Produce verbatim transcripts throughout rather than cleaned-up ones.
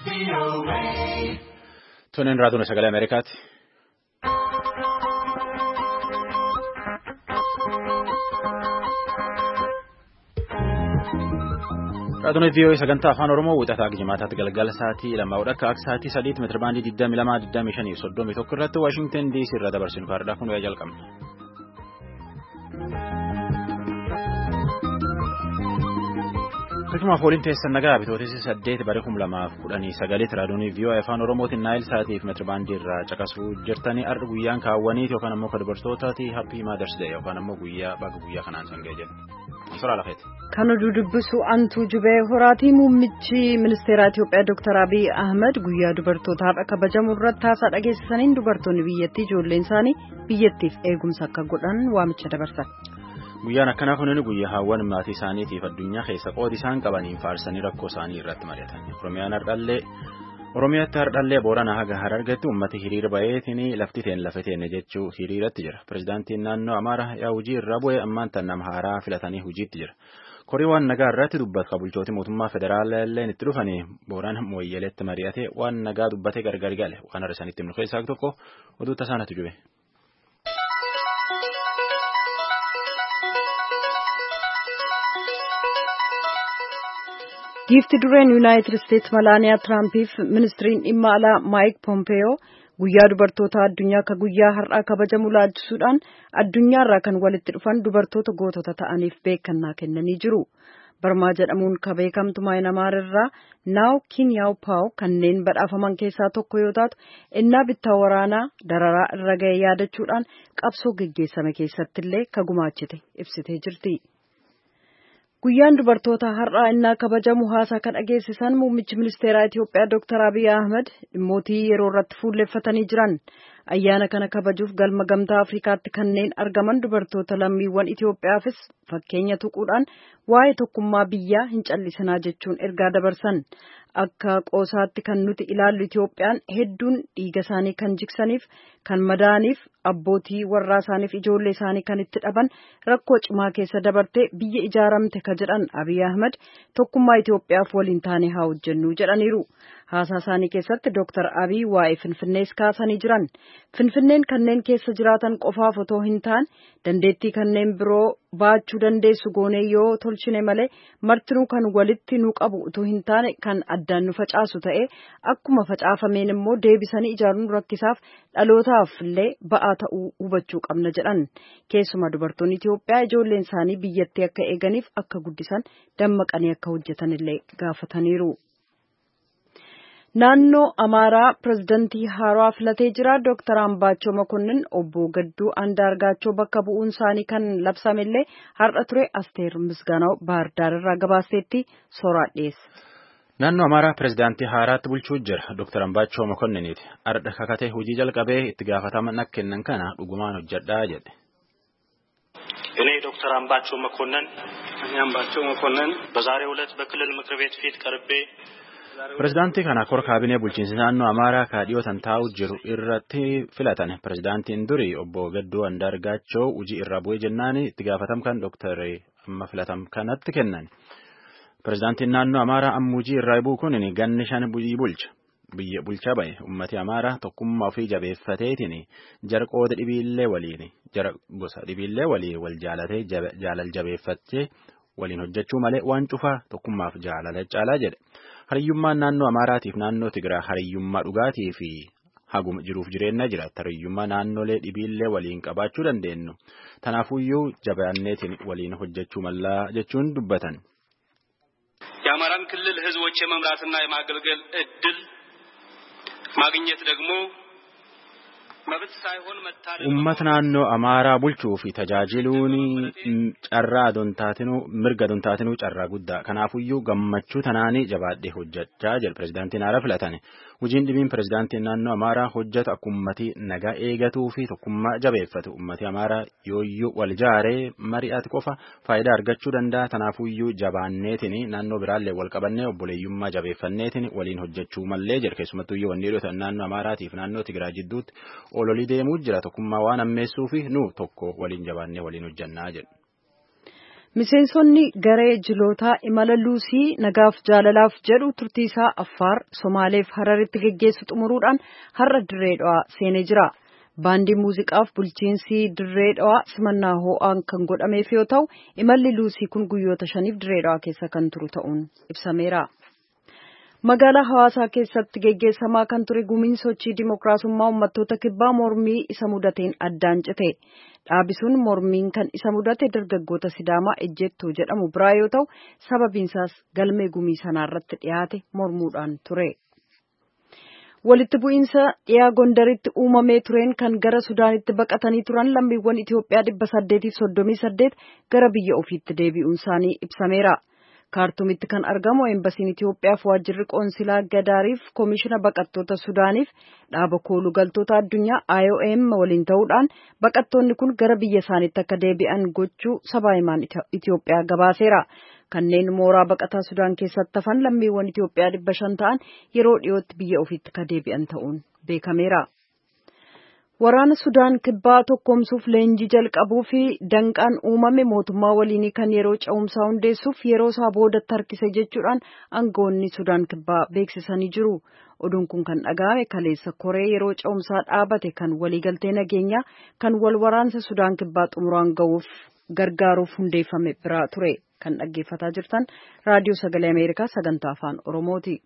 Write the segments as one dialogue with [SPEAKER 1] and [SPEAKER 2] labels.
[SPEAKER 1] Tunin raadiyoo sagalee Ameerikaati. Raadiyoo V O A sagantaa afaan Oromoo wixataa Jimaataatti galgala sa'aatii lamaawudha akka akka sa'aatii sadiitti meetira baandii digdamii lamaa digdamii shanii fi soddomii tokko irratti Waashingtan D C irraa dabarsinu kaardhaa kun wayyaa jalqabna. Akkuma fooliin teessan nagaa bitootessa saddeet bara kuma lamaaf kudhanii sagaleetti raadiyoo V O A afaan Oromootiin naayil sa'aatiif meetira baandii irraa caqasuu jirtanii arra guyyaan kaawwaniiti yookaan ammoo kan dubartootaati Happy Mother's Day yookaan ammoo guyyaa baga guyyaa kanaan sangee jedhu.
[SPEAKER 2] Kan oduu dubbisu Antuu Jubee Horaatii muummichi ministeera Itiyoophiyaa Dr. Abiy Ahmed guyyaa dubartootaaf kabajamu irratti haasaa dhageessisaniin dubartoonni biyyattii ijoolleen isaanii biyyattiif eegumsa akka godhan waamicha dabarsan.
[SPEAKER 1] Guyyaan akkanaa kunin guyyaa hawwan maatii isaaniitiif addunyaa keessa qoodi isaan qabaniin faarsanii rakkoo isaanii irratti mari'atan. Oromiyaan hardhallee Oromiyaatti hardhallee Booranaa haga Harargeetti uummati hiriira baheetiin lafti teen lafa teenne jechuu hiriiratti jira. Pireezidaantiin naannoo Amaaraa yaa hojii irraa bu'ee ammaan tan nama haaraa filatanii hojiitti jira. Korii waan nagaa irratti dubbata bulchooti mootummaa federaalaa illee itti dhufanii Boorana Mooyyeleetti mari'atee waan nagaa dubbatee gargar gale waan arsanitti himnu keessaa tokko oduu tasaanatu jube.
[SPEAKER 2] Giifti dureen Yuunaayitid Isteetsi Malaaniyaa Tiraampiif ministiriin dhimma alaa Maayik Pompeeyoo guyyaa dubartoota addunyaa ka guyyaa har'aa kabajamu laalchisuudhaan addunyaarraa kan walitti dhufan dubartoota gootota ta'aniif beekannaa kennanii jiru. Barmaa jedhamuun ka beekamtu Maayinamaar irraa Naaw Kiiniyaaw Paaw kanneen badhaafaman keessaa tokko yoo taatu innaa bittaa waraanaa dararaa irra ga'e yaadachuudhaan qabsoo geggeessame keessattillee ka gumaachite ibsitee jirti. Guyyaan dubartoota har'aa innaa kabajamu haasaa kan dhageessisan muummichi ministeeraa Itiyoophiyaa Dr. Abiy Ahmed dhimmootii yeroo irratti fuulleeffatanii jiran. Ayyaana kana kabajuuf galma gamtaa Afrikaatti kanneen argaman dubartoota lammiiwwan Itiyoophiyaafis fakkeenya tuquudhaan waa'ee tokkummaa biyyaa hin callisinaa jechuun ergaa dabarsan. Akka qoosaatti kan nuti ilaallu Itiyoophiyaan hedduun dhiiga isaanii kan jiksaniif kan madaaniif abbootii warraa isaaniif ijoollee isaanii kan itti dhaban rakkoo cimaa keessa dabartee biyya ijaaramte ka jedhan Abiy Ahmed tokkummaa Itiyoophiyaaf waliin taane haa hojjennu jedhaniiru. Haasaa isaanii keessatti Dr. Abiy waa'ee Finfinnees kaasanii jiran. Finfinneen kanneen keessa jiraatan qofaaf otoo hin taane dandeettii kanneen biroo baachuu dandeessu goonee yoo tolchine malee martinuu kan walitti nu qabu otoo hin taane kan addaan nu facaasu ta'ee akkuma facaafameen immoo deebisanii ijaaruun rakkisaaf dhalootaaf illee ba'aa ta'uu hubachuu qabna jedhan. Keessumaa dubartoonni Itiyoophiyaa ijoolleen isaanii biyyattii akka eeganiif akka guddisan dammaqanii akka hojjetan illee gaafataniiru. Naannoo Amaaraa pireezidantii haaraa filatee jira. Dr. Ambaachoo Makonnin obbo Gadduu Andaargaachoo bakka bu'uun isaanii kan labsamellee har'a ture. Asteer Misgaanaw Baardaar irraa gabaaseetti soraa dhiyeesse.
[SPEAKER 1] Naannoo Amaaraa pireezidantii haaraatti bulchuu jira. Dr. Ambaachoo Makonniniiti. Har'a kakatee hojii jalqabee itti gaafatama nak kennan kana dhugumaan hojjedhaa jedhe.
[SPEAKER 3] እኔ ዶክተር አምባቸው መኮንን እኔ አምባቸው መኮንን በዛሬው ዕለት በክልል ምክር ቤት ፊት ቀርቤ
[SPEAKER 1] Pireezidaantii kana kora kaabinee bulchiinsa naannoo Amaaraa kaadhiyootan taa'u jiru irratti filatan. Pireezidaantiin durii obbo Gadduu Andaargaachoo hojii irraa bu'ee jennaan itti gaafatamkan Dr. amma filatam kanatti kennan. Pireezidaantiin naannoo Amaaraa amma hojii irraa bu'u kun ganni shan bulcha. Biyya bulchaa bahe uummati Amaaraa tokkummaa ofii jabeeffateetiin jara qooda dhibiillee waliin jara gosa dhibiillee waliin wal jaalatee jaalal jabeeffatee waliin hojjechuu malee waan cufaa tokkummaaf jaalala caalaa jedhe. Hariyyummaan naannoo Amaaraatiif naannoo Tigiraa hariyyummaa dhugaatii fi haguma jiruuf jireenya jira. Hariyyummaa naannolee dhibiillee waliin qabaachuu dandeenyu. Tanaafuyyuu jabaanneetiin waliin hojjechuu mallaa jechuun dubbatan.
[SPEAKER 3] የአማራን ክልል ህዝቦች የመምራትና የማገልገል እድል ማግኘት ደግሞ መብት ሳይሆን መታደል
[SPEAKER 1] Uummata naannoo Amaaraa bulchuu fi tajaajiluun carraa dontaatinuu mirga dontaatinuu carraa guddaa. Kanaafuyyuu gammachuu tanaanii jabaadhee hojjechaa jira. Pireezidaantiin haara filatani. Hojiin dhibiin pireezidaantiin naannoo Amaaraa hojjetu akka uummatii nagaa eegatuu fi tokkummaa jabeeffatu. Uummati Amaaraa yooyyuu wal jaaree mari'atu qofa faayidaa argachuu danda'a. Tanaafuyyuu jabaanneetiin naannoo biraallee wal qabannee obboleeyyummaa jabeeffanneetiin waliin hojjechuu mallee jira. Keessumattuyyuu wanni dhiyootan naannoo Amaaraatiif naannoo Tigiraa jidduutti ololii deemuu jira. Tokkummaa waan ammeessuu fi nu tokko waliin jabaannee waliin hojjannaa jedhu.
[SPEAKER 2] Miseensonni garee jilootaa imala Luusii nagaaf jaalalaaf jedhu turtii isaa Affaar, Somaaleef Hararitti geggeessu xumuruudhaan har'a Dirree Dhawaa seenee jira. Baandiin muuziqaaf bulchiinsi Dirree Dhawaa simannaa ho'aan kan godhameef yoo ta'u, imalli Luusii kun guyyoota shaniif Dirree Dhawaa keessa kan turu ta'uun ibsameera. Magaalaa Hawaasaa keessatti geggeessamaa kan ture gumiin sochii dimookiraasummaa uummattoota kibbaa mormii isa mudateen addaan cite. Dhaabisuun mormiin kan isa mudate dargaggoota Sidaamaa Ejjettuu jedhamu biraa yoo ta'u, sababiinsaas galmee gumii sanaarratti dhiyaate mormuudhaan ture. Walitti bu'iinsa dhiyaa Gondaritti uumamee tureen kan gara Sudaanitti baqatanii turan lammiiwwan Itoophiyaa dhibba saddeetiif soddomii saddeet gara biyya ofiitti deebi'uun isaanii ibsameera. Kaartumitti kan argamu Eembasiin Itoophiyaaf waajjirri qoonsilaa Gadaariif koomishina baqattoota Sudaaniif dhaaba kooluu galtoota addunyaa I O M waliin ta'uudhaan baqattoonni kun gara biyya isaaniitti akka deebi'an gochuu sabaa himaan Itoophiyaa gabaaseera. Kanneen mooraa baqataa Sudaan keessatti hafan lammiiwwan Itoophiyaa dhibba shan ta'an yeroo dhiyootti biyya ofiitti akka deebi'an ta'uun beekameera. Waraana Sudaan kibbaa tokkoomsuuf leenjii jalqabuu fi danqaan uumame mootummaa waliinii kan yeroo ce'umsaa hundeessuuf yeroo isaa boodatti harkise jechuudhaan aangawoonni Sudaan kibbaa beeksisanii jiru. Oduun kun kan dhaga'ame kaleessa koree yeroo ce'umsaa dhaabate kan waliigaltee nageenyaa kan wal waraansa Sudaan kibbaa xumuraan ga'uuf gargaaruuf hundeeffame biraa ture. Kan dhaggeeffataa jirtan raadiyoo sagalee Ameerikaa sagantaa afaan Oromooti.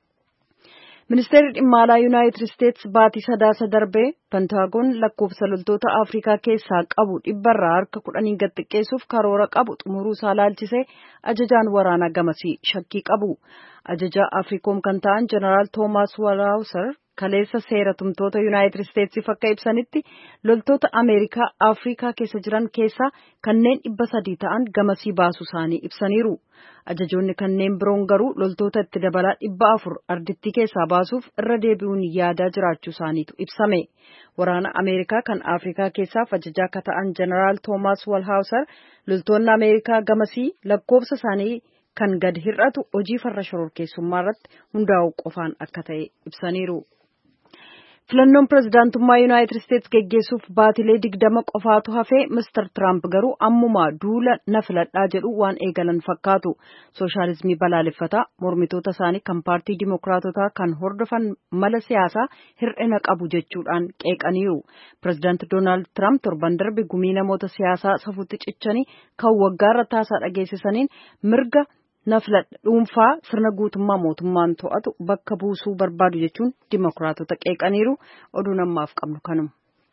[SPEAKER 2] Ministeerri dhimma alaa Yuunaayitid Isteetsi baatii sadaasa darbee Pentaagoon lakkoofsa loltoota Afrikaa keessaa qabu dhibbarraa harka kudhanii gad xiqqeessuuf karoora qabu xumuruu isaa laalchisee ajajaan waraanaa gamasii shakkii qabu. Ajajaa Afriikoom kan ta'an Jeneraal Toomaas Walaawusar kaleessa seera tumtoota Yuunaayitid Isteetsiif akka ibsanitti loltoota Ameerikaa Afrikaa keessa jiran keessaa kanneen dhibba sadii ta'an gamasii baasuu isaanii ibsaniiru. Ajajoonni kanneen biroon garuu loltoota itti dabalaa dhibba afur ardittii keessaa baasuuf irra deebi'uun yaadaa jiraachuu isaaniitu ibsame. Waraana Ameerikaa kan Afrikaa keessaaf ajajaa akka ta'an Jeneraal Toomaas Walaawusar loltoonni Ameerikaa gamasii lakkoofsa isaanii kan gad hir'atu hojii farra shororkeessummaa irratti hundaa'u qofaan akka ta'e ibsaniiru. Filannoon pirezidaantummaa Yuunaayitid Isteetsi geggeessuuf baatilee digdama qofaatu hafee Mister Tiraamp garuu ammumaa duula na filadhaa jedhu waan eegalan fakkaatu. Sooshaalizimii balaaleffataa mormitoota isaanii kan paartii Dimookiraatotaa kan hordofan mala siyaasaa hir'ina qabu jechuudhaan qeeqaniiru. Pirezidaanti Doonaald Tiraamp torban darbe gumii namoota siyaasaa safuutti cichanii kan waggaarra taasaa dhageessisaniin mirga na filadha dhuunfaa sirna guutummaa mootummaan to'atu bakka buusuu barbaadu jechuun Dimookiraatota qeeqaniiru. Oduun ammaaf qabnu kanuma.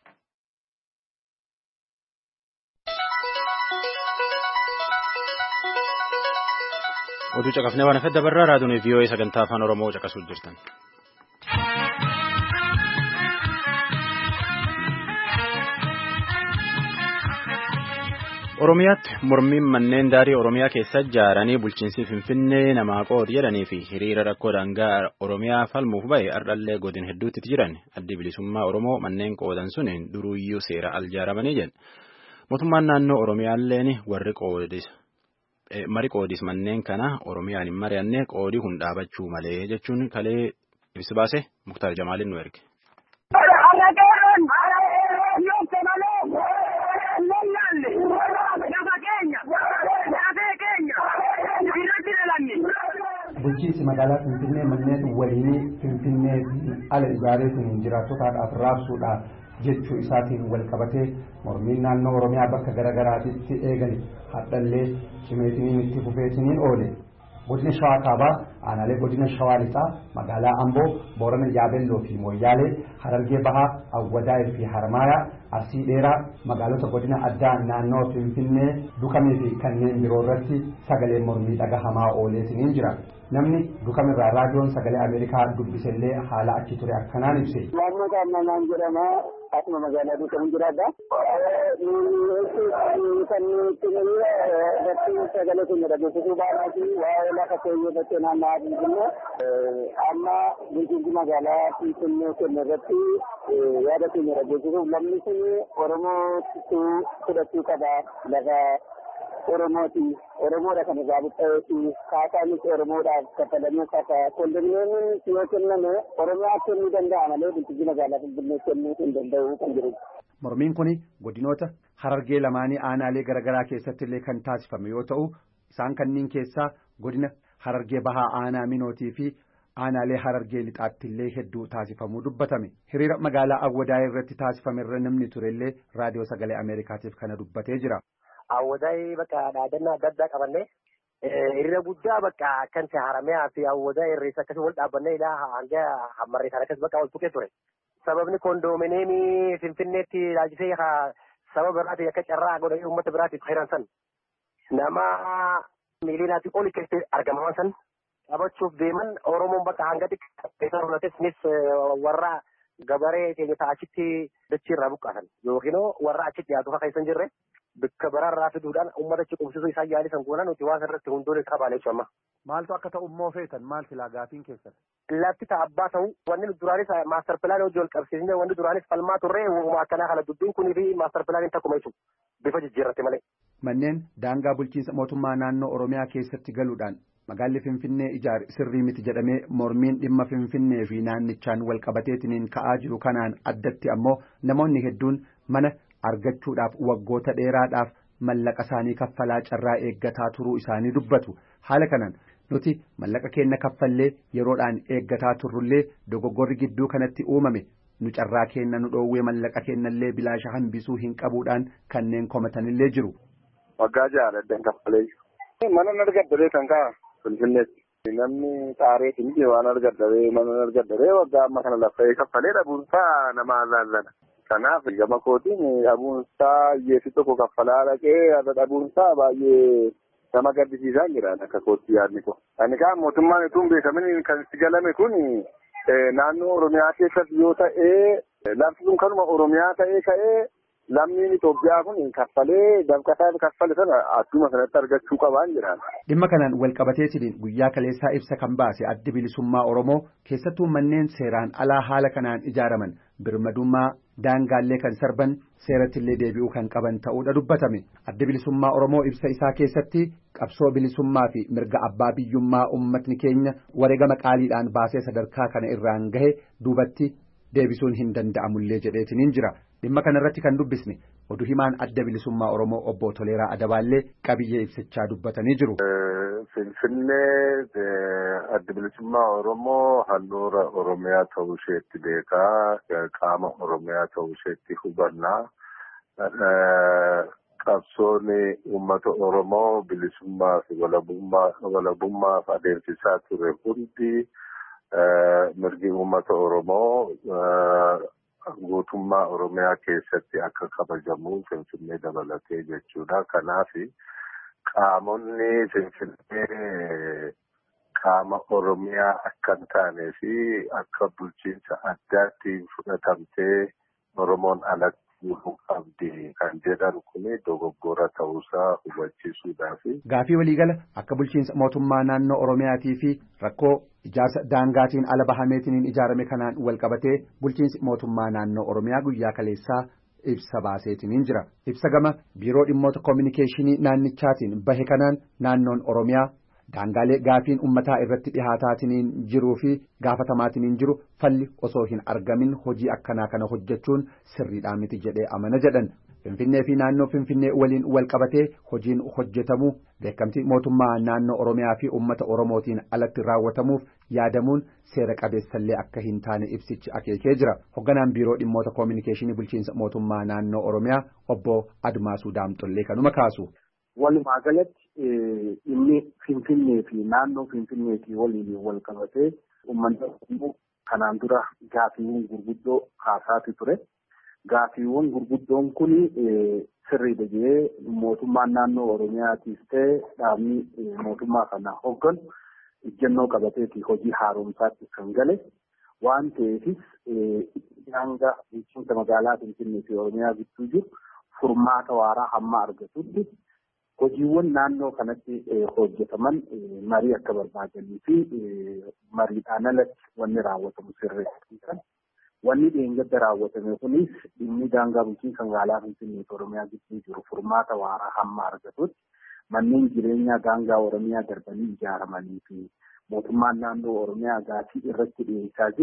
[SPEAKER 1] Oduu caqafnee waan afedda barraa raadiyoon V O A sagantaa afaan Oromoo caqasuuf jirtan. Oromiyaatti mormiin manneen daarii Oromiyaa keessa ijaaranii bulchiinsi Finfinnee namaa qoodi jedhanii fi hiriira rakkoo daangaa Oromiyaa falmuuf bahe ardhallee godin hedduutti jiran addi bilisummaa Oromoo manneen qoodan sun duruuyyuu seera aljaaramanii jedhan. Mootummaan naannoo Oromiyaalleen warri qoodis mari qoodis manneen kana Oromiyaan hin mari'anne qoodii kun dhaabachuu malee jechuun kalee ibsi baase Muktaar Jamaaliin nu erge.
[SPEAKER 4] Bulchiinsi magaalaa Finfinnee manneen waliinii Finfinnee ala ijaaree sun jiraattotaadhaaf raabsuudhaaf jechuu isaatiin wal qabatee mormiin naannoo Oromiyaa bakka garaagaraatti eegale hadhallee cimeetiniin itti fufeetiniin oole. Godina Shawaa Kaabaa, aanaalee godina Shawaa Lixaa, magaalaa Amboo, Boorana Yaabelloo fi Mooyyaalee, Harargee Bahaa, Awwadaayii fi Harmaayaa, Arsii Dheeraa, magaalota godina addaa naannoo Finfinnee, Dukamee fi kanneen biroo irratti sagalee mormii dhagahamaa ooleetiniin jira. Namni Dukamirraa raadiyoon sagalee Ameerikaa dubbisellee haala achi ture akkanaan ibse.
[SPEAKER 5] Naannoo Gaammanaan jedhama. Asuma magaalaa Dukamin jiraadha. Kan nuti irratti sagalee keenya dhageessisuu baanaa fi waa'ee lafa keenya irratti naanna'aa jirru. Amma bulchiinsi magaalaa Finfinnee keenya irratti yaada keenya dhageessisuuf lamni sun Oromootu fudhachuu qaba lafa Oromooti. Oromoodha kan irraa buqqa'eeti. Kaasaanis Oromoodhaaf kafalamee kafa. Kondominiyeemiin yoo kenname Oromiyaa kennuu danda'a malee bulchiinsi magaalaa Finfinnee kennuu hin danda'u kan jiru.
[SPEAKER 4] Mormiin kun godinoota Harargee lamaanii aanaalee garaagaraa keessatti illee kan taasifame yoo ta'u isaan kanneen keessaa godina Harargee bahaa aanaa Minootii fi aanaalee Harargee lixaatti illee hedduu taasifamuu dubbatame. Hiriira magaalaa Awwadaay irratti taasifame irra namni ture illee raadiyoo sagalee Ameerikaatiif kana dubbatee jira.
[SPEAKER 6] Awwadaay bakka dhaadannaa adda addaa qabannee hiriira guddaa bakka kan Haramee fi Awwadaay irreessa akkasii wal dhaabbannee ilaa hanga hammarree sana akkasii bakka wal tuqee ture. Sababni koondoomineemii Finfinneetti laajisee sababa biraatiin akka carraa godhanii uummata biraatiif hiran san nama miiliyoonaatii oli keessatti argaman san qabachuuf deeman Oromoon bakka hanga xiqqaates warra gabaree keenya achitti dachiirraa buqqaasan yookiin warra achitti dhiyaatu akka hin jirre bakka biraarraa fiduudhaan uummata achi qubsisuu isaan yaalisan goonan nuti waan irratti hundoon isaa baaleessu amma.
[SPEAKER 4] Maaltu akka ta'u immoo feetan maal filaa gaafiin keessan?
[SPEAKER 6] Lafti ta'a abbaa ta'u wanni duraanis maastar pilaanii hojii wal qabsiisnee wanni duraanis falmaa turree uumama akkanaa kana dubbiin kunii fi maastar pilaaniin takkuma jechuudha bifa jijjiirratti malee.
[SPEAKER 4] Manneen daangaa bulchiinsa mootummaa naannoo Oromiyaa keessatti galuudhaan magaalli Finfinnee ijaare sirrii miti jedhamee mormiin dhimma Finfinnee fi naannichaan wal qabateetiniin ka'aa jiru kanaan addatti ammoo namoonni hedduun mana argachuudhaaf waggoota dheeraadhaaf mallaqa isaanii kaffalaa carraa eeggataa turuu isaanii dubbatu. Haala kanaan nuti mallaqa keenya kaffallee yeroodhaan eeggataa turrullee dogoggorri gidduu kanatti uumame nu carraa keenya nu dhoowwee mallaqa keenyallee bilaasha hambisuu hin qabuudhaan kanneen komatanillee jiru.
[SPEAKER 7] Waggaa jaaladhan kaffalee mana argaddaree kan ka'a Finfinneetti namni xaareetiin ije waan argaddaree mana argaddaree waggaa amma kana laffa'ee kaffalee dhabuunsaa nama allaallana. Kanaaf gama kootiin dhabuunsaa hiyyeessi tokko kaffalaa dhaqee dhabuunsaa baay'ee nama gaddisiisaa jira akka kootti yaadni ko. Ani kaan mootummaan utuu hin beekamin kan itti galame kun naannoo Oromiyaa keessatti yoo ta'ee lafti sun kanuma Oromiyaa ta'ee ka'ee lammiin Itoophiyaa kun kaffalee dabqataa kaffale sana adduma sanatti argachuu qabaan jira.
[SPEAKER 4] Dhimma kanaan wal qabateetiin guyyaa kaleessaa ibsa kan baase addi bilisummaa Oromoo keessattuu manneen seeraan alaa haala kanaan ijaaraman birmadummaa daangaallee kan sarban seerattillee deebi'uu kan qaban ta'uudha dubbatame. Addi bilisummaa Oromoo ibsa isaa keessatti qabsoo bilisummaa fi mirga abbaa biyyummaa uummatni keenya wareegama qaaliidhaan baasee sadarkaa kana irraan gahe duubatti deebisuun hin danda'amullee jedheetiniin jira. Dhimma kanarratti kan dubbisne oduu himaan adda bilisummaa Oromoo obbo Toleeraa Adabaallee qabiyyee ibsichaa dubbatanii jiru.
[SPEAKER 7] Finfinnee adda bilisummaa Oromoo handhuura Oromiyaa ta'uu isheetti beekaa qaama Oromiyaa ta'uu isheetti hubannaa. Qabsoon uummata Oromoo bilisummaa fi walabummaaf adeemsisaa ture hundi mirgi uummata Oromoo guutummaa Oromiyaa keessatti akka kabajamu Finfinnee dabalatee jechuudha. Kanaaf qaamonni Finfinnee qaama Oromiyaa akka hin taanee fi akka bulchiinsa addaatti fudhatamtee Oromoon alatti bu'uu qabdi kan jedhan kun dogoggora ta'uusaa hubachiisuudhaaf.
[SPEAKER 4] Gaafii waliigala akka bulchiinsa mootummaa naannoo Oromiyaatii fi rakkoo ijaarsa daangaatiin ala bahameetiin ijaarame kanaan wal qabatee bulchiinsi mootummaa naannoo Oromiyaa guyyaa kaleessaa ibsa baaseetiin jira. Ibsa gama biiroo dhimmoota koominikeeshinii naannichaatiin bahe kanaan naannoon Oromiyaa daangaalee gaafiin ummataa irratti dhihaataatiin jiruu fi gaafatamaatiin jiru falli osoo hin argamin hojii akkanaa kana hojjechuun sirriidhaa miti jedhee amana jedhan. Finfinnee fi naannoo Finfinnee waliin wal qabatee hojiin hojjetamu beekamtii mootummaa naannoo Oromiyaa fi uummata Oromootiin alatti raawwatamuuf yaadamuun seera qabeessallee akka hin taane ibsichi akeekee jira. Hogganaan biiroo dhimmoota koominikeeshinii bulchiinsa mootummaa naannoo Oromiyaa obbo Admaasuu Daamxollee kanuma kaasu.
[SPEAKER 8] Walumaa galatti inni Finfinnee fi naannoo Finfinneetii waliin wal qabatee uummanni kanaan dura gaafiiwwan gurguddoo kaasaati ture. Gaafiiwwan gurguddoon kun sirrii dhagee mootummaan naannoo Oromiyaatiif ta'e dhaabni mootummaa kana hogganu ejjennoo qabateeti hojii haaromsaatti kan gale waan ta'eefis hanga bulchiinsa magaalaa Finfinnee fi Oromiyaa gidduu jiru furmaata waaraa hamma argatutti hojiiwwan naannoo kanatti hojjetaman marii akka barbaadanii fi mariidhaan alatti wanni raawwatamu sirreessuudhaan. Wanni dheengadda raawwatame kunis dhimmi daangaa bulchiinsa magaalaa Finfinnee fi Oromiyaa gidduu jiru furmaata waaraa hamma argatutti manneen jireenyaa daangaa Oromiyaa darbanii ijaaramanii fi mootummaan naannoo Oromiyaa gaafii irratti dhiyeessaa jiru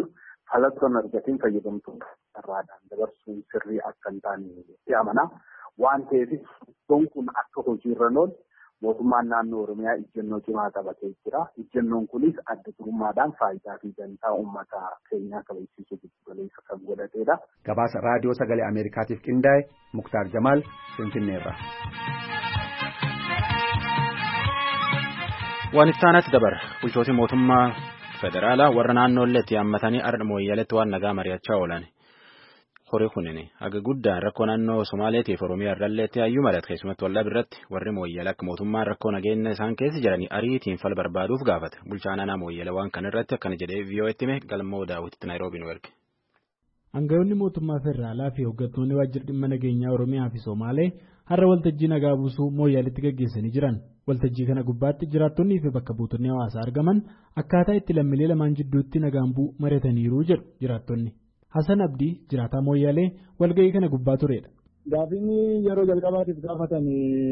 [SPEAKER 8] falattoon argatiin fayyadamtoota irraadhaan dabarsuun sirrii akka hin taane amana. Waan ta'eef iddoon kun akka hojiirra oolu mootummaan naannoo Oromiyaa ejjennoo cimaa qabatee jira. Ejjennoon kunis adda durummaadhaan faayidaa fi dantaa uummata keenyaa kabachiisuu giddu galeessa kan godhatedha.
[SPEAKER 4] Gabaasa raadiyoo sagalee Ameerikaatiif qindaa'e Muktaar Jamaal Finfinneerra.
[SPEAKER 1] Waan ittaanatti dabar bulchootii mootummaa federaalaa warra naannoolleetti yaammatanii ardha mooyyaleetti waan nagaa mari'achaa oolan. Horii kunini haga guddaan rakkoo naannoo Somaaleetiif Oromiyaa irralleetti hayyuu mari'at keessumatti waldhaab irratti warri mooyyala akka mootummaan rakkoo nageenya isaan keessa jiranii ariitiin fal barbaaduuf gaafate. Bulchaan aanaa mooyyala waan kan irratti akkana jedhee V O Tti hime galmoo daawwititti Naayiroobii nu erge.
[SPEAKER 9] Aangawoonni mootummaa federaalaa fi hooggantoonni waajjira dhimma nageenyaa Oromiyaa fi Somaalee har'a waltajjii nagaa buusuu mooyyaleetti gaggeessanii jiran. Waltajjii kana gubbaatti jiraattonnii fi bakka buutonni hawaasaa argaman akkaataa itti lammiilee lamaan jidduutti nagaan bu'u mari'ataniiru jedhu jiraattonni. Hasan Abdii jiraataa mooyyalee walga'ii kana gubbaa turedha.
[SPEAKER 10] Gaafiin yeroo jalqabaatiif gaafatan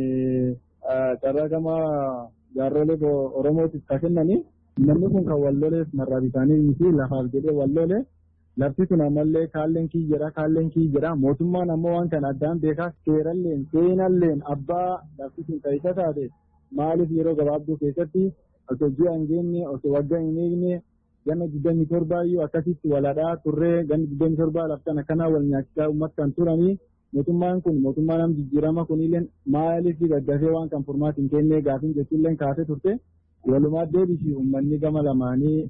[SPEAKER 10] carraa gama jaarrolee Oromootiif kan kennanii namni kun kan walloleef marraa bitaanii miti lafaaf jedhee wallolee lafti kun ammallee kaalleen kii jedha kaalleen kii jedha mootummaan ammoo waan kana addaan beekaa seeralleen seenalleen abbaa lafti kun taa'isa taate maaliif yeroo gabaabduu keessatti osoo ji'a hin geenye osoo waggaa hin eegne ganna digdamii torbaayyuu akkasitti waladhaa turree ganna digdamii torbaa laftan akkanaa wal nyaachisaa uummata kan turanii mootummaan kun mootummaa nam jijjiirama kunillee maaliif gaggafee waan kan furmaati hin kennee gaafiin jechuullee kaasee turte walumaa deebisii uummanni gama lamaanii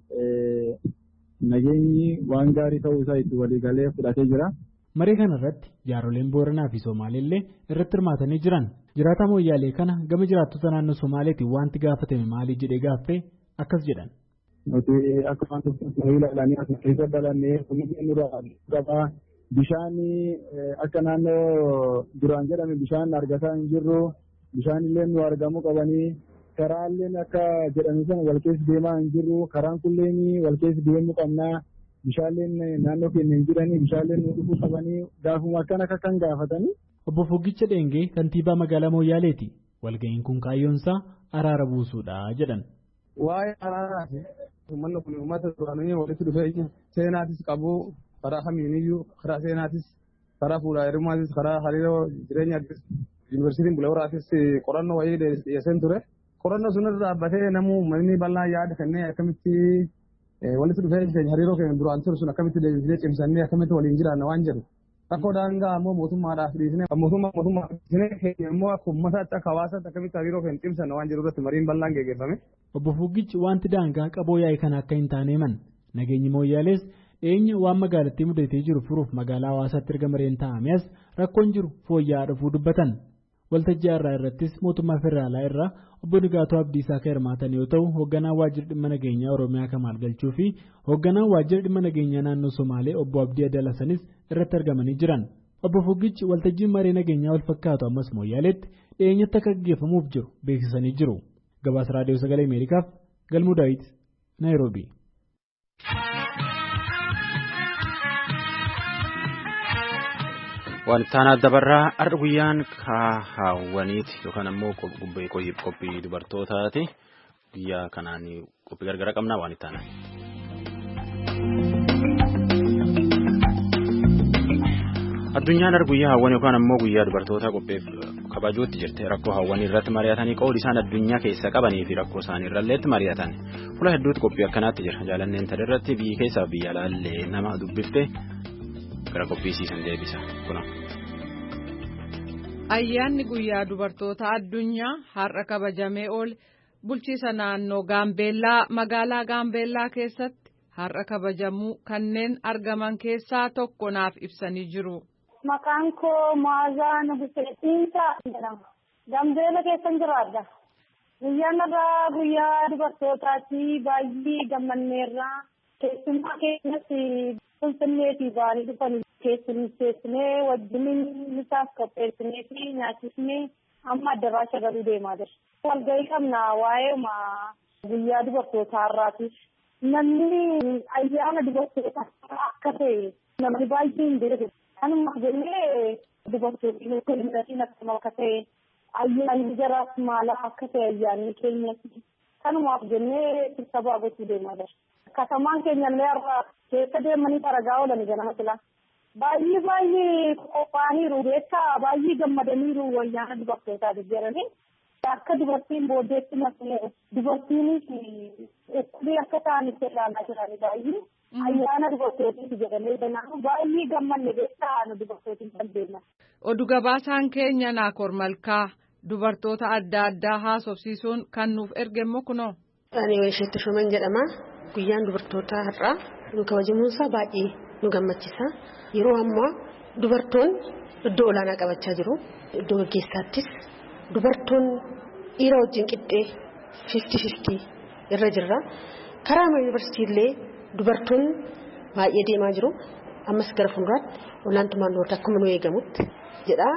[SPEAKER 10] nageenyi waan gaarii ta'uu isaa itti waliigalee fudhatee jira.
[SPEAKER 9] Marii kana irratti jaaroleen Booranaa fi Somaaleellee irratti hirmaatanii jiran. Jiraataa mooyyaalee kana gama jiraattota naannoo Somaaleetiin wanti gaafatame maali jedhee gaaffee akkas jedhan.
[SPEAKER 10] Nuti akka waan tokko ilaalanii as keessa dalannee kunuunsi nurraa qabaa bishaan akka naannoo duraan jedhame bishaan argataa hin jirru bishaan illee nu argamuu qabanii karaalleen akka jedhame sana wal keessa deemaa hin jirru karaan kulleen wal keessa deemuu qabnaa bishaanleen naannoo keenya hin jiranii bishaanleen nu dhufuu qabanii gaafuma akkan akka kan gaafatanii.
[SPEAKER 9] Obbo Fuggicha Dheengee kantiibaa magaalaa Mooyaaleeti. Walga'iin kun kaayyoonsaa araara buusuudha jedhan.
[SPEAKER 10] Waa'ee araaraati. Uummanni kun uummata duraanii walitti dhufee seenaatis qabu karaa kamiiniyyuu karaa seenaatis karaa fuudhaa heerumaatis karaa hariiroo jireenyaattis yuunivarsiitiin Bulehooraatis qorannoo wayii dhiyeesseen ture. Qorannoo sunirra dhaabbatee namuu uummanni bal'aa yaada kennee akkamitti walitti dhufee hariiroo keenya duraan ture sun akkamitti deebisnee cimsannee akkamitti waliin jiraanna waan jedhu. Rakkoo daangaa ammoo mootummaadhaaf dhiisnee mootummaa mootummaa dhiisnee keenya immoo akka uummataatti akka hawaasaatti akkamitti hariiroo keenya cimsanna waan jedhu irratti mariin bal'aan geggeeffame.
[SPEAKER 9] Obbo Fuggichi wanti daangaa qaboo yaa'e kana akka hin taane himan nageenyi mooyyaalees dhiyeenya waan magaalattii mudatee jiru furuuf magaalaa hawaasaatti erga mareen taa'ame as rakkoon jiru fooyya'aa dhufuu dubbatan. Waltajjii irraa irrattis mootummaa federaalaa irraa obbo Nigaatuu Abdiisaa kan hirmaatan yoo ta'u hoogganaan waajjira dhimma nageenyaa Oromiyaa Kamaal Galchuu fi hoogganaan waajjira dhimma nageenyaa naannoo Somaalee obbo Abdii Adalasanis irratti argamanii jiran. Obbo Fuggichi waltajjiin maree nageenyaa wal fakkaatu ammas mooyyaaleetti dhiyeenyatti akka gaggeeffamuuf jiru beeksisanii jiru. Gabaasa raadiyoo sagalee Ameerikaaf Galmuu Daawit Naayiroobii.
[SPEAKER 1] Wantaan adda barraa har'a guyyaan kaahawwaniiti yookaan ammoo qophii dubartootaati. Guyyaa kanaan qophii gargara qabnaa waan itti aanan. Addunyaan har'a guyyaa hawwan yookaan ammoo guyyaa dubartootaa qopheef kabajuutti jirti. Rakkoo hawwanii irratti mari'atanii qoodi isaan addunyaa keessa qabanii fi rakkoo isaanii irralleetti mari'atan. Fuula hedduutti qophii akkanaatti jira. Jaalanneen tana irratti biyyi keessaa biyya alaallee nama dubbifte. Gara qophiisiisan deebisa kuna.
[SPEAKER 11] Ayyaanni guyyaa dubartoota addunyaa har'a kabajamee oole bulchiisa naannoo Gaambeellaa magaalaa Gaambeellaa keessatti har'a kabajamuu kanneen argaman keessaa tokko naaf ibsanii jiru.
[SPEAKER 12] Maqaan koo Maazaa Nuguseetiinsa jedhama. Gaambeella keessan jiraadha. Guyyaan irraa guyyaa dubartootaati baay'ee gammanneerra. Keessumaa keenyas Finfinnee fi baarii dhufanii keessummeessinee wajjin isaaf qopheessinee fi nyaachisnee amma addaraasha galuu deemaa jira. Walgahii qabna waa'ee guyyaa dubartootaa irraati. Namni ayyaana dubartootaa akka ta'e namni baay'ee hin beeku. Kanuma jennee dubartoonni keenya akkama akka ta'e ayyaanni jaraaf maala akka ta'e ayyaanni keenyatti kanumaaf jennee sibsabaa gochuu deemaa jira. Katamaan keenya illee har'a keessa deemanii xaragaa oolan ganama silaa. Baay'ee baay'ee qophaa'aniiru beekaa baay'ee gammadaniiru wayyaana dubartootaa jedhanii akka dubartiin booddeetti malee dubartiinis eebbee akka ta'anitti ilaalaa jiranii baay'ee ayyaana dubartootiiti jedhanii kanaafuu baay'ee gammanne beekaa dubartootiin kan deeman.
[SPEAKER 11] Oduu gabaasaan keenya Naakoor Malkaa dubartoota adda addaa haasofsiisuun kan nuuf erge immoo kunoo.
[SPEAKER 13] Ani Weesheetti Shuman jedhama. Guyyaan dubartootaa har'aa nu kabajamuunsaa baay'ee nu gammachiisa. Yeroo ammaa dubartoonni iddoo olaanaa qabachaa jiru. Iddoo gaggeessaattis dubartoonni dhiira wajjin qixxee fifti fifti irra jirra. Karaa yuunivarsiitii illee dubartoonni baay'ee deemaa jiru. Ammas gara fuulduraatti olaantummaan dubartii akkuma nu eegamutti jedha.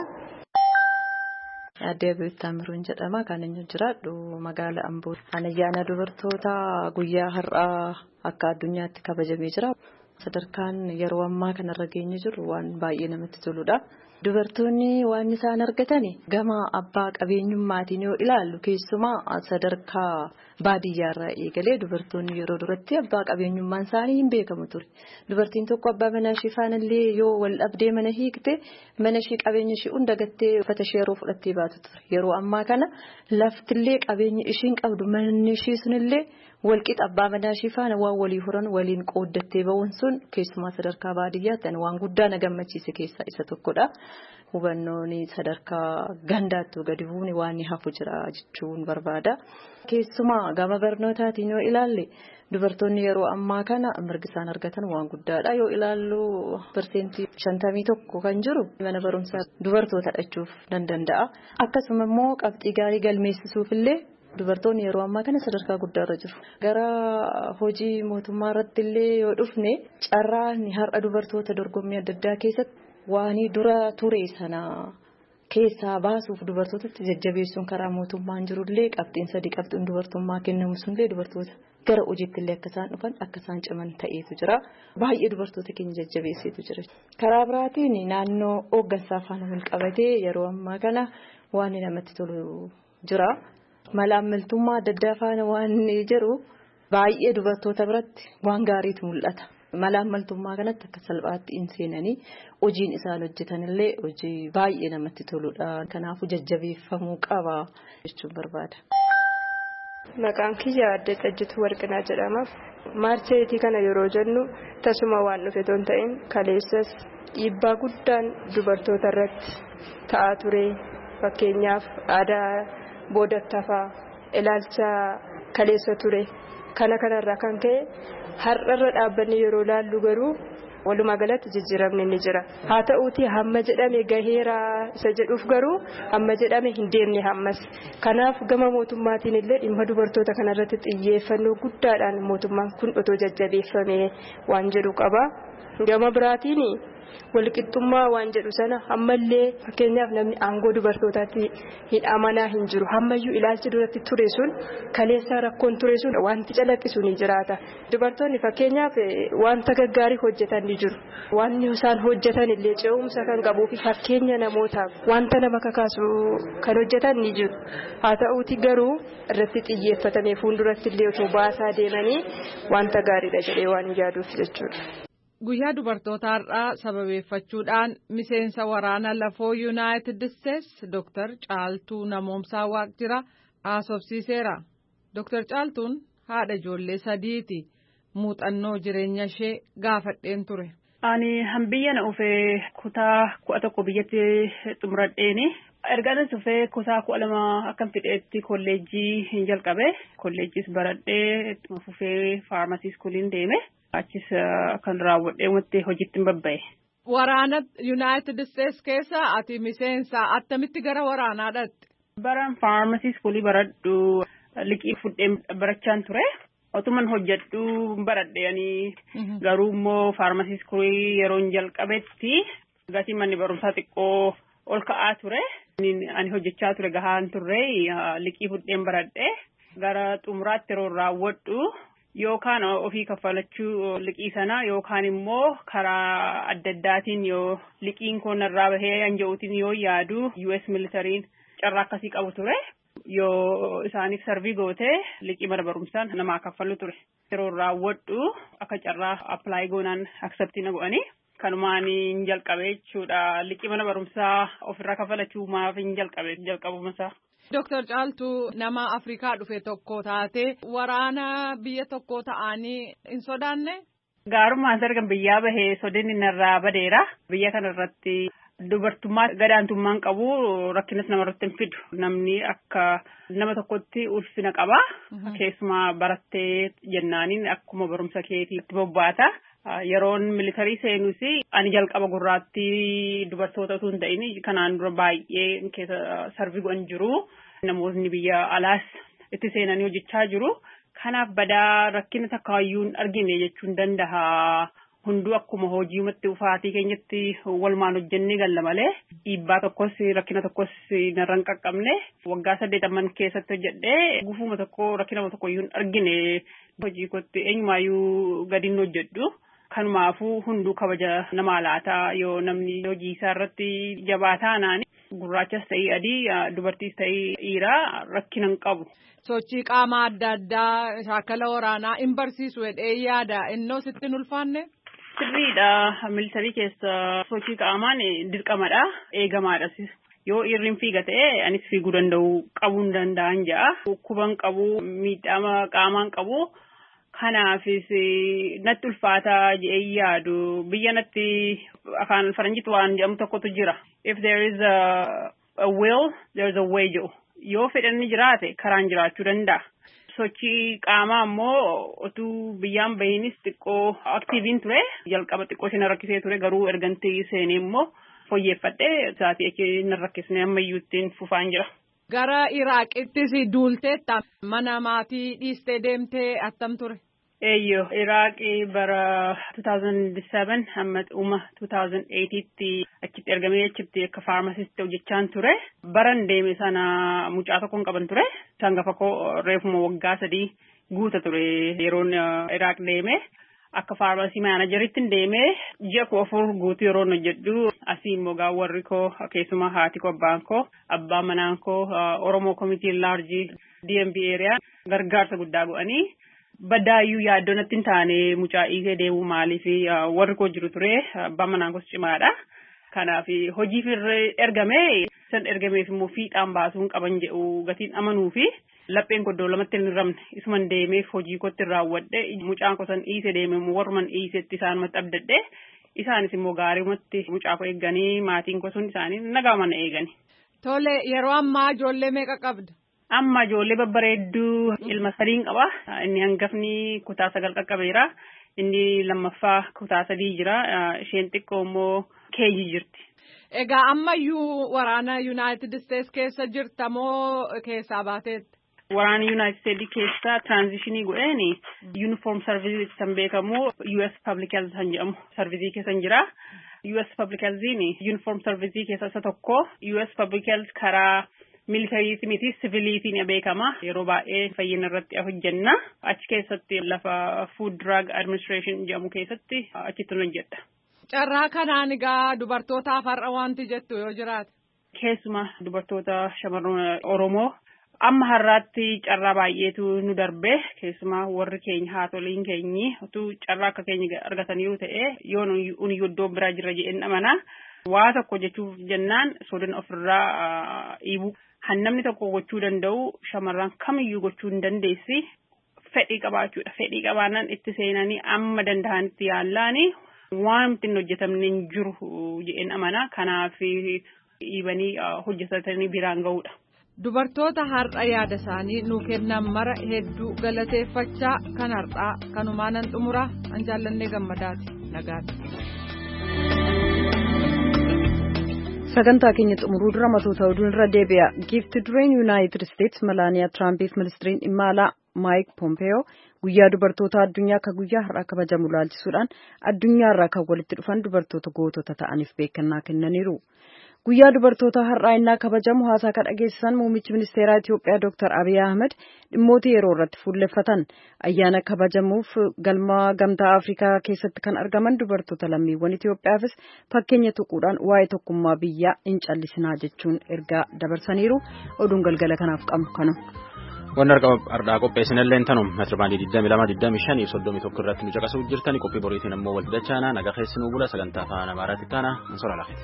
[SPEAKER 14] Aadde Beektaa Miruun jedhama. Kan inni jiraadhu magaalaa Amboo. Ayyaana dubartoota guyyaa har'aa akka addunyaatti kabajamee jira. Sadarkaan yeroo ammaa kanarra geenye jiru waan baay'ee namatti toludha. Dubartoonni waan isaan argatan gama abbaa qabeenyummaatiin yoo ilaallu keessumaa sadarkaa baadiyyaarraa eegalee dubartoonni yeroo duratti abbaa qabeenyummaan isaanii hin beekamu ture. Dubartiin tokko abbaa manaa ishee faanallee yoo wal dhabdee mana hiikte mana ishee qabeenya ishee hunda gattee uffata ishee yeroo fudhattee baatu ture. Yeroo ammaa kana laftillee qabeenya ishiin qabdu manni ishee sunillee walqixa abbaa manaa ishee faana waan walii horan waliin qooddattee ba'uun sun keessumaa sadarkaa baadiyyaatti waan guddaa na gammachiise keessaa isa tokkodha. Hubannoon sadarkaa gandaattuu gadi bu'uun waan hafu jira jechuun barbaada. Keessumaa gama barnootaatiin yoo ilaalle dubartoonni yeroo ammaa kana mirga isaan argatan waan guddaadha. Yoo ilaallu parsentii shantamii tokko kan jiru mana barumsaa dubartoota dhachuuf nan danda'a. Akkasuma immoo qabxii gaarii galmeessisuuf illee dubartoonni yeroo ammaa kana sadarkaa guddaarra jiru. Gara hojii mootummaa irratti illee yoo dhufne carraan har'a dubartoota dorgommii adda addaa keessatti waanii dura ture sana keessaa baasuuf dubartootatti jajjabeessuun karaa mootummaan jirullee qabxiin sadii qabxiin dubartummaa kennamu sunillee dubartoota gara hojiitti illee akka isaan dhufan akka isaan ciman ta'eetu jira. Baay'ee dubartoota keenya jajjabeesseetu jira. Karaa biraatiin naannoo hooggansaa faana wal qabatee yeroo ammaa kana waan namatti tolu jira. Malaammaltummaa adda addaa faana waan jiru baay'ee dubartoota biratti waan gaariitu mul'ata. Malaammaltummaa kanatti akka salphaatti hin seenanii hojiin isaan hojjetanillee hojii baay'ee namatti toludha. Kanaafuu jajjabeeffamuu qaba jechuun barbaada.
[SPEAKER 15] Maqaan kiyya Aadde Xajjituu Warqinaa jedhama. Maarcheetii kana yeroo jennu tasuma waan dhufe ton ta'in kaleessas dhiibbaa guddaan dubartoota irratti ta'aa ture. Fakkeenyaaf aadaa boodattafaa ilaalcha kaleessa ture. Kana kanarraa kan ka'e har'arra dhaabbanni yeroo laallu garuu walumaa galatti jijjiiramni ni jira. Haa ta'uutii hamma jedhame gaheera isa jedhuuf garuu hamma jedhame hin deemne hammas. Kanaaf gama mootummaatiin illee dhimma dubartoota kanarratti xiyyeeffannoo guddaadhaan mootummaan kun otoo jajjabeeffame waan jedhu qaba. Gama biraatiin walqixxummaa waan jedhu sana ammallee fakkeenyaaf namni aangoo dubartootaatti hin amanaa hin jiru. Hammayyuu ilaalchi duratti ture sun kaleessa rakkoon ture sun wanti calaqqisu ni jiraata. Dubartoonni fakkeenyaaf wanta gaggaarii hojjetan ni jiru. Wanni isaan hojjetan illee ce'umsa kan qabuu fi fakkeenya namootaaf wanta nama kakaasu kan hojjetan ni jiru. Haa ta'uuti garuu irratti xiyyeeffatamee fuulduratti illee otoo baasaa deemanii wanta gaariidha jedhee waan yaaduuf jechuudha.
[SPEAKER 11] Guyyaa dubartoota har'aa sababeeffachuudhaan miseensa waraana lafoo Yuunaayitid Isteets Dooktar Caaltuu Namoomsaa Waaqjiraa haasofsiiseera. Dooktar Caaltuun haadha ijoollee sadiiti. Muuxannoo jireenya ishee gaafadheen ture.
[SPEAKER 16] Ani hambiyya na ufee kutaa kudha tokko biyyatti xumuradheeni. Ergaan dhufee kutaa kudha lama akkam fidheetti kolleejjii hin jalqabe. Kolleejjiis baradhee fufee faarmasii iskuuliin deeme. Achis kan raawwadhee wanti hojiitti hin babba'e.
[SPEAKER 11] Waraana Yuunaayitid Isteets keessa ati miseensa attamitti gara waraanaa dhatte?
[SPEAKER 16] Baran faarmasii iskuulii baradhu liqii fudhee barachaan ture. Otuman hojjedhu baradheeni garuu immoo faarmasii iskuulii yeroo hin jalqabetti gatii manni barumsaa xiqqoo ol ka'aa ture. Ani hojjechaa ture gahaan turre liqii fudheen baradhee gara xumuraatti yeroo raawwadhu. Yookaan ofii kaffalachuu liqii sana yookaan immoo karaa adda addaatiin yoo liqiin kun irraa bahee hanja'uutiin yoo yaadu U S militariin carraa akkasii qabu ture. yoo isaaniif sarvii gootee liqii mana barumsaan namaa kaffallu ture. Yeroo raawwadhu akka carraa appilaayi goonaan akseptii na go'anii kanumaan hin jalqabe jechuudha. Liqii mana barumsaa ofirraa kaffalachuu maaf hin jalqabe jalqabumasaa.
[SPEAKER 11] Dooktar Caaltuu nama Afrikaa dhufe tokko taate waraana biyya tokko ta'anii hin sodaanne?
[SPEAKER 16] Gaarummaan sargan biyyaa bahee sodinni narraa badeera. Biyya kanarratti dubartummaa gadaantummaan qabu rakkinas namarratti hin fidu. Namni akka nama tokkotti ulfina qaba. Keessumaa barattee jennaaniin akkuma barumsa keetiitti bobbaata. Yeroon militarii seenuus ani jalqaba gurraattii dubartoota osoo hin ta'in kanaan dura baay'ee keessa sarvii go'an jiru. Namoonni biyya alaas itti seenanii hojjechaa jiru. Kanaaf badaa rakkina takkaayyuu hin argine jechuun danda'a. Hunduu akkuma hojiimatti ufaatii keenyatti walumaan hojjennee galla malee dhiibbaa tokkos rakkina tokkos narraan qaqqabne waggaa saddeetamman keessatti hojjedhee gufuma tokko rakkina tokkoyyuu hin argine hojii kootti eenyumaayyuu gadiin hojjedhu. Kanumaafuu hunduu kabaja namaa laataa yoo namni hojii isaa irratti jabaa taanaan gurraachas ta'ii adii dubartiis ta'ii dhiiraa rakkina hin qabu.
[SPEAKER 11] Sochii qaamaa adda addaa shaakala waraanaa hin barsiisu jedhee yaada innoo sitti hin ulfaanne?
[SPEAKER 16] Sirriidha. Militarii keessa sochii qaamaan dirqamadha. Eegamaadhas. Yoo irriin fiiga ta'e anis fiiguu danda'u qabuu hin danda'an ja'a. Dhukkuban qabu miidhama qaamaan qabu. Kanaafis natti ulfaataa jedhee yaadu. Biyya natti afaan faranjiitti waan jedhamu tokkotu jira. If there is a, a will, there is a way jedhu. Yoo fedhanni jiraate karaan jiraachuu danda'a. Sochii qaamaa immoo otuu biyyaan bahinis xiqqoo aktiiviin ture. Jalqaba xiqqoo isheen rakkisee ture garuu ergantii seenee immoo fooyyeffadhee isaatii achi hin rakkisne ammayyuuttiin fufaan jira.
[SPEAKER 11] Gara Iraaqittis duulteetta mana maatii dhiistee deemtee attam ture?
[SPEAKER 16] Eeyyoo Iraaqii bara two thousand seven hamma uma two thousand eight'tti achitti ergamee achitti akka faarmasiisti hojjechaan ture. Baran deeme sana mucaa tokkoon qaban ture. Sangafa koo reefuma waggaa sadii guuta ture yeroon Iraaq deeme. Akka faarmasii maanajeritti deeme ji'a koo afur guutuu yeroo hojjedhu asii immoo warri koo keessumaa haati koo abbaan koo abbaan manaan koo Oromoo Committee Large D M V area gargaarsa guddaa go'anii badaayyuu yaaddoo natti hin taane mucaa dhiisee deemuu maaliif warri koo jiru ture abbaan manaan koos cimaadha. Kanaaf hojiif ergame san ergameef immoo fiixaan baasuun qaban jedhu gatiin amanuu fi lapheen koddoo lamatti hin ramne isuman deemeef hojii kootti raawwadhe mucaan koo san dhiise deeme warruman dhiisetti isaanumatti abdadhe isaanis immoo gaariimatti mucaa koo eegganii maatiin koo sun isaanii nagaman eegani.
[SPEAKER 11] Tole yeroo ammaa ijoollee meeqa qabda?
[SPEAKER 16] Amma ijoollee babbareedduu ilma sadiin qaba. Inni hangafni kutaa sagal qaqqabeera. Inni lammaffaa kutaa sadii jira. Isheen xiqqoo immoo keeji jirti.
[SPEAKER 11] Egaa ammayyuu waraana United States keessa jirta moo keessaa baateetti?
[SPEAKER 16] Waraana United States keessa transitionii godheeni uniform service san beekamu U S Public Health san jedhamu service keessa jira. U S Public Health uniform service keessa isa tokko. U S Public Health karaa militariitii miti siviiliitiin beekama. Yeroo baay'ee fayyina irratti hojjenna. Achi keessatti lafa Food Drug Administration jedhamu keessatti achitti hojjedha.
[SPEAKER 11] Carraa kanaan egaa dubartootaaf har'a wanti jettu yoo jiraate.
[SPEAKER 16] Keessumaa dubartoota shamarran Oromoo amma har'aatti carraa baay'eetu nu darbe keessumaa warri keenya haatoliin keenyi utuu carraa akka keenya argatanii yoo ta'e yoo nuyi iddoo biraa jirra jedheen amana waa tokko jechuuf jennaan sodan ofirraa dhiibu hannamni tokko gochuu danda'u shamarran kamiyyuu gochuu hin dandeessi fedhii qabaachuudha. Fedhii qabaannaan itti seenanii amma danda'anitti yaallaanii waan ittiin hojjetamne hin jiru jedheen amana. Kanaaf dhiibanii hojjetatanii biraan ga'uudha.
[SPEAKER 11] Dubartoota har'a yaada isaanii nuu kennan mara hedduu galateeffachaa kan har'aa kanumaanan xumuraa an jaallannee gammadaati nagaati.
[SPEAKER 2] Sagantaa keenya xumuruu dura matoota oduu irra deebi'a. Giifti dureen Yuunaayitid Isteets Malaaniyaa Tiraampiif ministiriin dhimma alaa Maayik Pompeeyoo guyyaa dubartoota addunyaa akka guyyaa har'aa kabajamu laalchisuudhaan addunyaarraa kan walitti dhufan dubartoota gootota ta'aniif beekannaa kennaniiru. Guyyaa dubartoota har'aa innaa kabajamu haasaa kan dhageessisan muummichi ministeeraa Itiyoophiyaa Dr. Abiy Ahmed dhimmoota yeroo irratti fuulleffatan. Ayyaana kabajamuuf galma gamtaa Afrikaa keessatti kan argaman dubartoota lammiiwwan Itiyoophiyaafis fakkeenya tuquudhaan waa'ee tokkummaa biyyaa hin callisinaa jechuun ergaa dabarsaniiru. Oduun galgala kanaaf qabnu kanu.
[SPEAKER 1] Wanni har'aa qopheessinallee tanum meetirbaandii digdami lama digdami shanii soddomi tokko irratti nu caqasuu jirtani qophii boriitiin ammoo wal dachaana naga keessinuu bula sagantaa afaan Amaaraatti taana ansora lafeeti.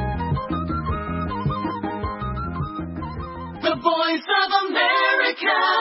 [SPEAKER 1] The Voice of America.